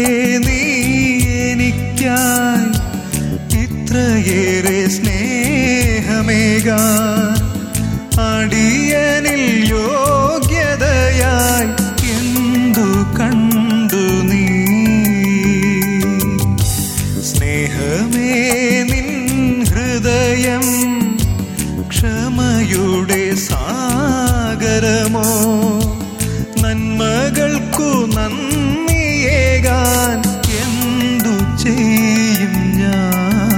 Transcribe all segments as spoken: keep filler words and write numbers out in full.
നീ എനിക്കായി ഇത്രയേറെ സ്നേഹമേകാൻ അടിയനിൽ യോഗ്യതയായി എന്തു കണ്ടു നീ? സ്നേഹമേ നിൻ ഹൃദയം ക്ഷമയുടെ സാഗരമോ? നന്മകൾക്കു നന്ദിയേകാൻ എന്തു ചെയ്യും ഞാൻ?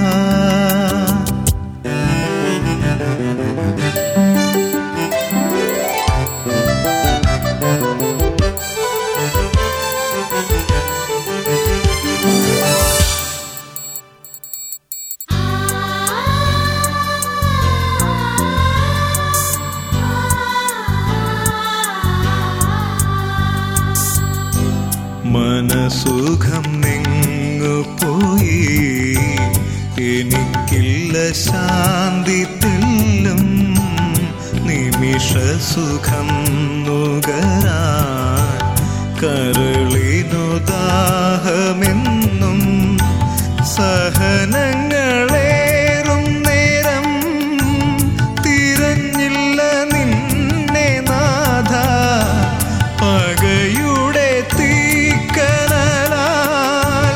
മനസുഖം നിങ്ങു പോയി, എനിക്കില്ല ശാന്തി തെല്ലും. നിമിഷസുഖം നുകരാൻ കരളിനു ദാഹമെന്നും. സഹനങ്ങളേറും നേരം തിരഞ്ഞില്ല നിന്നെ നാഥ. പകയുടെ തീക്കനലാൽ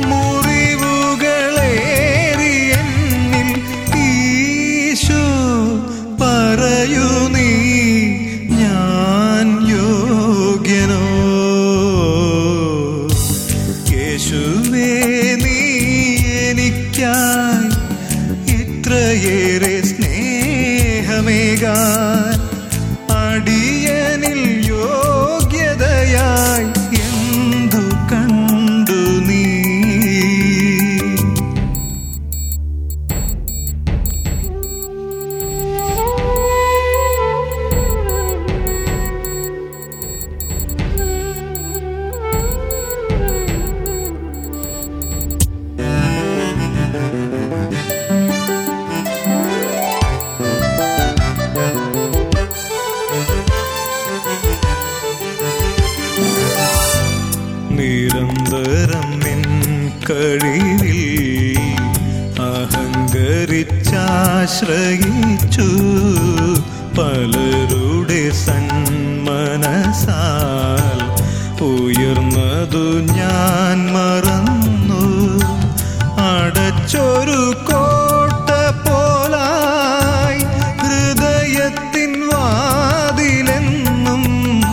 മുറിവുകളേറി എന്നിൽ ഈശോ പറയൂ നീ ഞാൻ യോഗ്യനോ? യേശുവേ നീ എനിക്കായി ഇത്രയേറെ സ്നേഹമേകാൻ അടിയനിൽ യോഗ്യതയായി എന്തു കണ്ടു നീ? നിരന്തരം നിൻ കഴിവിൽ അഹങ്കരിച്ചാശ്രയിച്ചു. പലരുടെ സന്മനസാൽ ഉയർന്നതു ഞാൻ മറന്നു. അടച്ചൊരു കോട്ട പോലായി ഹൃദയത്തിൻ വാതിലെന്നും.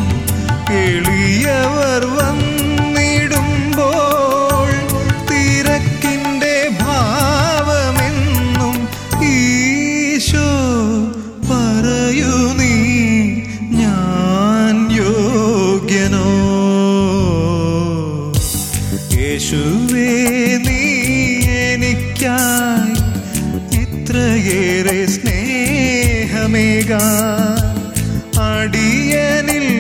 എളിയവർ വന്നിടുമ്പോൾ തിരക്കിൻ്റെ ഭാവമെന്നും. ഈശോ പറയൂ നീ ഞാൻ യോഗ്യനോ? യേശുവേ നീ എനിക്കായി ഇത്രയേറെ സ്നേഹമേകാൻ അടിയനിൽ